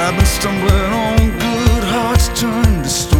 I've been stumbling on good hearts turned to